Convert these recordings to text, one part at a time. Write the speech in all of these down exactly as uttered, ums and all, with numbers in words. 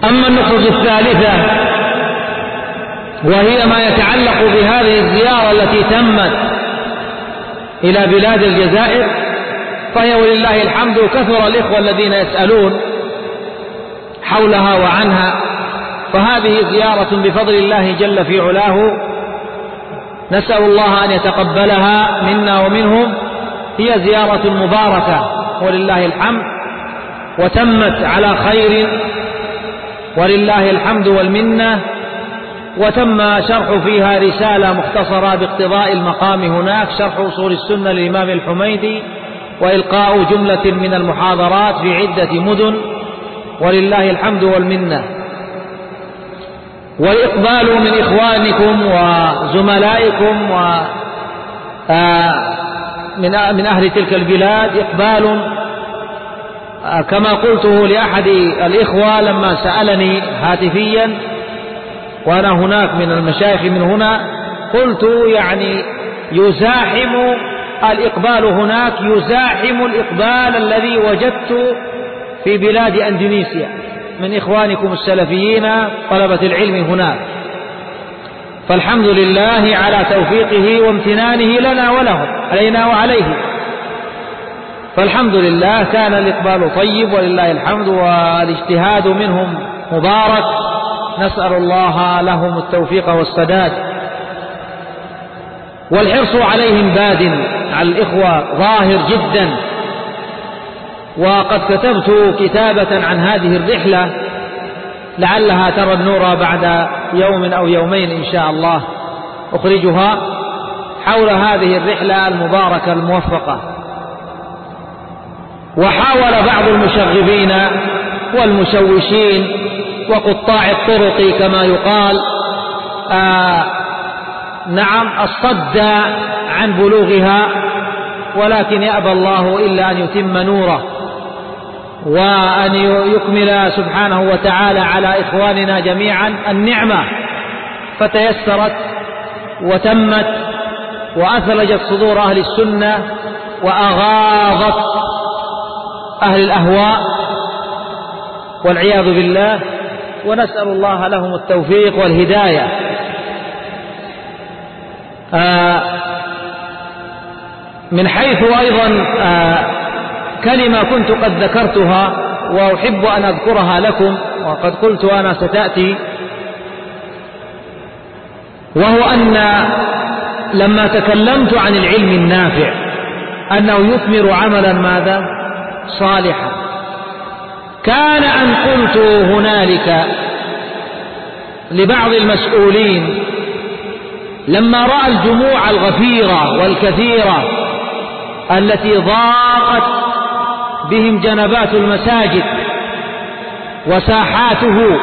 أما النقطة الثالثة وهي ما يتعلق بهذه الزيارة التي تمت إلى بلاد الجزائر، فهي ولله الحمد كثر الإخوة الذين يسألون حولها وعنها، فهذه زيارة بفضل الله جل في علاه، نسأل الله أن يتقبلها منا ومنهم. هي زيارة مباركة ولله الحمد، وتمت على خير ولله الحمد والمنة، وتم شرح فيها رسالة مختصرة باقتضاء المقام هناك، شرح أصول السنة للإمام الحميدي، وإلقاء جملة من المحاضرات في عدة مدن ولله الحمد والمنة. والإقبال من إخوانكم وزملائكم ومن أهل تلك البلاد إقبال كما قلته لأحد الإخوة لما سألني هاتفيا وأنا هناك من المشايخ من هنا، قلت يعني يزاحم الإقبال هناك يزاحم الإقبال الذي وجدت في بلاد أندونيسيا من إخوانكم السلفيين طلبة العلم هناك، فالحمد لله على توفيقه وامتنانه لنا ولهم علينا وعليه. فالحمد لله كان الإقبال طيب ولله الحمد، والاجتهاد منهم مبارك، نسأل الله لهم التوفيق والسداد. والحرص عليهم باد على الإخوة ظاهر جدا، وقد كتبت كتابة عن هذه الرحلة لعلها ترى النور بعد يوم أو يومين إن شاء الله أخرجها حول هذه الرحلة المباركة الموفقة. وحاول بعض المشغبين والمشوشين وقطاع الطرق كما يقال آه نعم الصد عن بلوغها، ولكن يأبى الله إلا أن يتم نوره وأن يكمل سبحانه وتعالى على إخواننا جميعا النعمة، فتيسرت وتمت وأثلجت صدور أهل السنة وأغاظت أهل الأهواء والعياذ بالله، ونسأل الله لهم التوفيق والهداية. آه من حيث أيضا آه كلمة كنت قد ذكرتها وأحب أن أذكرها لكم، وقد قلت أنا ستأتي، وهو أن لما تكلمت عن العلم النافع أنه يثمر عملا ماذا صالحا، كان أن قلت هنالك لبعض المسؤولين لما رأى الجموع الغفيرة والكثيرة التي ضاقت بهم جنبات المساجد وساحاته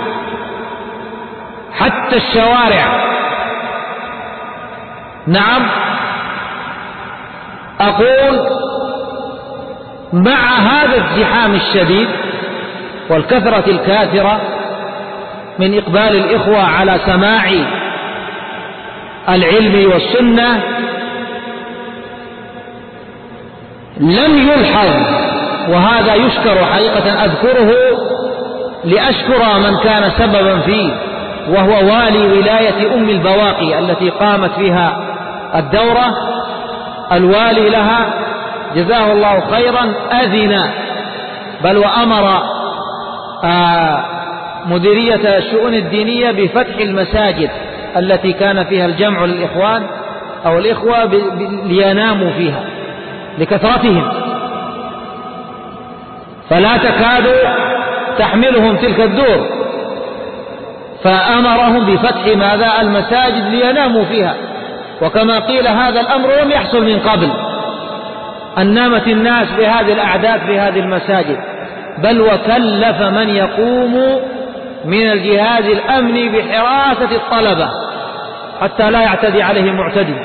حتى الشوارع، نعم أقول مع هذا الزحام الشديد والكثرة الكاثرة من إقبال الإخوة على سماع العلم والسنة، لم يلحظ، وهذا يشكر حقيقة أذكره لأشكر من كان سببا فيه، وهو والي ولاية أم البواقي التي قامت فيها الدورة، الوالي لها جزاه الله خيرا أذن بل وأمر آه مديرية الشؤون الدينية بفتح المساجد التي كان فيها الجمع للإخوان أو الإخوة ليناموا فيها لكثرتهم، فلا تكاد تحملهم تلك الدور، فأمرهم بفتح ماذا المساجد ليناموا فيها. وكما قيل هذا الأمر لم يحصل من قبل أن نامت الناس بهذه الأعداد في هذه المساجد، بل وكلف من يقوم من الجهاز الأمني بحراسة الطلبة حتى لا يعتدي عليهم معتدي،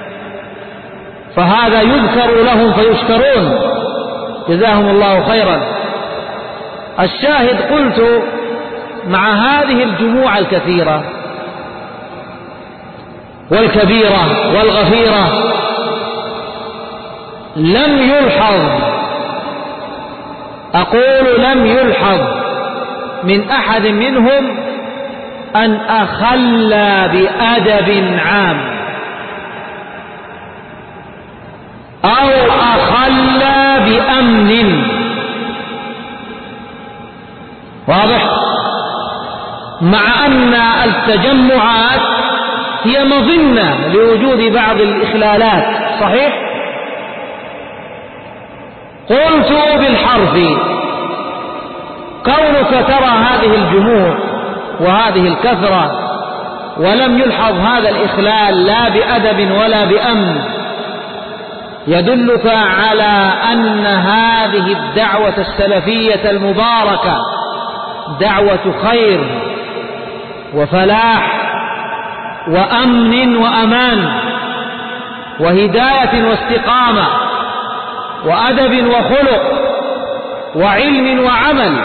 فهذا يذكر لهم فيشكرون جزاهم الله خيرا. الشاهد قلت مع هذه الجموع الكثيرة والكبيرة والغفيرة لم يلحظ، أقول لم يلحظ من أحد منهم أن أخلى بأدب عام أو أخلى بأمن. واضح؟ مع أن التجمعات هي مظنة لوجود بعض الإخلالات، صحيح؟ قلت بالحرف: كونك ترى هذه الجموع وهذه الكثرة ولم يلحظ هذا الإخلال لا بأدب ولا بأمن يدلك على أن هذه الدعوة السلفية المباركة دعوة خير وفلاح وأمن وأمان وهداية واستقامة وأدب وخلق وعلم وعمل.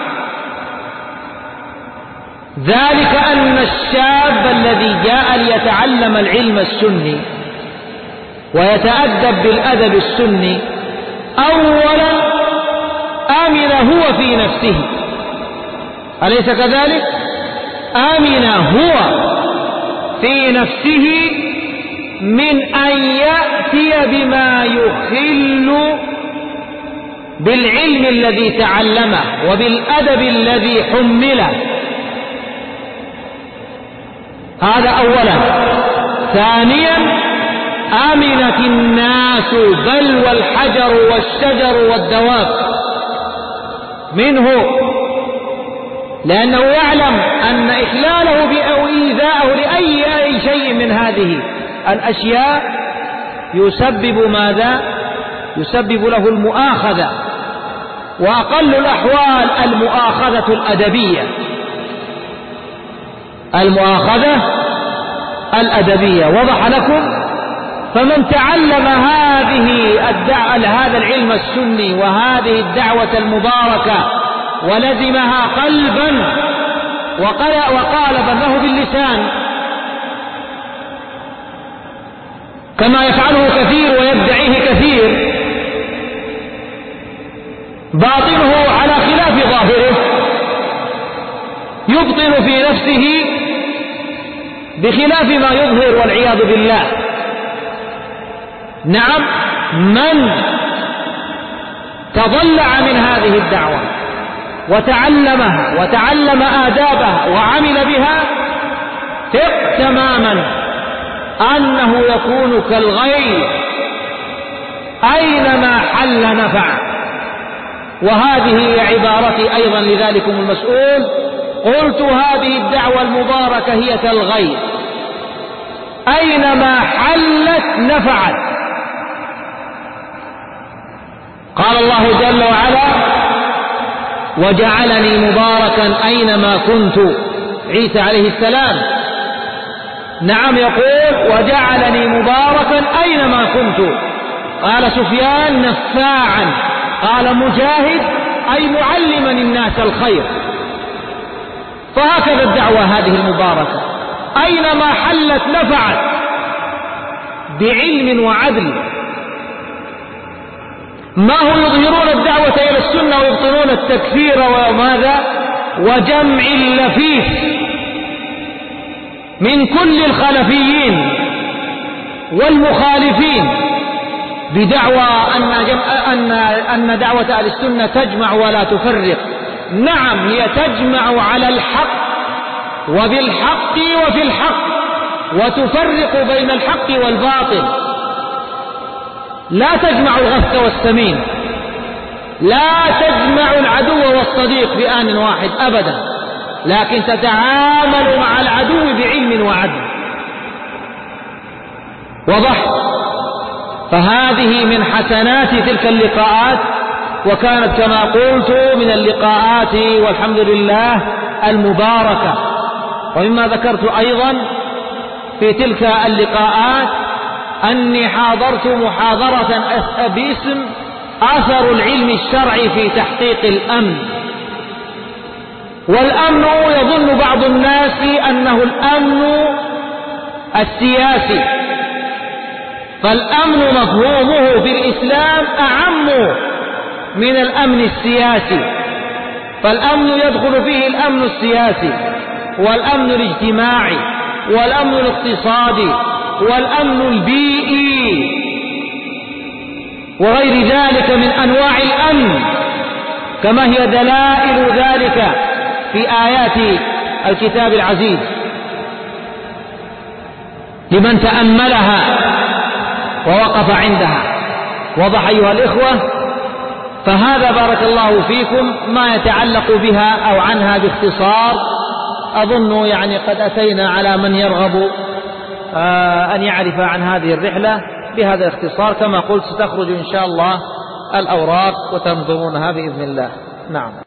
ذلك أن الشاب الذي جاء ليتعلم العلم السني ويتأدب بالأدب السني أولا آمن هو في نفسه، أليس كذلك؟ آمن هو في نفسه من أن يأتي بما يخل بالعلم الذي تعلمه وبالأدب الذي حمله. هذا أولا. ثانيا آمنت الناس بل والحجر والشجر والدواب منه، لأنه يعلم أن إخلاله أو إيذاءه لأي أي شيء من هذه الأشياء يسبب ماذا؟ يسبب له المؤاخذة، وأقل الأحوال المؤاخذة الأدبية، المؤاخذة الأدبية. وضح لكم؟ فمن تعلم هذه الدعوة هذا العلم السني وهذه الدعوة المباركة ولزمها قلبا وقالبا له باللسان كما يفعله كثير ويدعيه كثير، باطنه على خلاف ظاهره، يبطن في نفسه بخلاف ما يظهر والعياذ بالله. نعم، من تضلع من هذه الدعوة وتعلمها وتعلم آدابها وعمل بها ثق تماما أنه يكون كالغيث أينما حل نفع. وهذه هي عبارتي أيضا لذلكم المسؤول، قلت هذه الدعوة المباركة هي كالغيث أينما حلت نفعت. قال الله جل وعلا: وجعلني مباركا أينما كنت، عيسى عليه السلام. نعم، يقول وجعلني مباركا أينما كنت. قال سفيان: نفاعا. قال مجاهد: أي معلما الناس الخير. فهكذا الدعوة هذه المباركة أينما حلت نفعت بعلم وعدل. ما هو يظهرون الدعوة إلى السنة ويبطنون التكفير وماذا وجمع اللفيف من كل الخلفيين والمخالفين بدعوى أن, أن, أن دعوة أهل السنة تجمع ولا تفرق. نعم، هي تجمع على الحق وبالحق وفي الحق وتفرق بين الحق والباطل، لا تجمع الغث والسمين، لا تجمع العدو والصديق بآن واحد أبدا، لكن تتعامل مع العدو بعلم وعدل. وضح؟ فهذه من حسنات تلك اللقاءات، وكانت كما قلت من اللقاءات والحمد لله المباركة. ومما ذكرت أيضا في تلك اللقاءات أني حاضرت محاضرة باسم أثر العلم الشرعي في تحقيق الأمن. والأمن يظن بعض الناس أنه الأمن السياسي، فالأمن مفهومه في الإسلام أعم من الأمن السياسي. فالأمن يدخل فيه الأمن السياسي والأمن الاجتماعي والأمن الاقتصادي والأمن البيئي وغير ذلك من أنواع الأمن، كما هي دلائل ذلك في آيات الكتاب العزيز لمن تأملها ووقف عندها. واضح أيها الإخوة؟ فهذا بارك الله فيكم ما يتعلق بها أو عنها باختصار. أظن يعني قد أتينا على من يرغب أن يعرف عن هذه الرحلة بهذا الاختصار. كما قلت ستخرج إن شاء الله الأوراق وتنظرونها بإذن الله. نعم.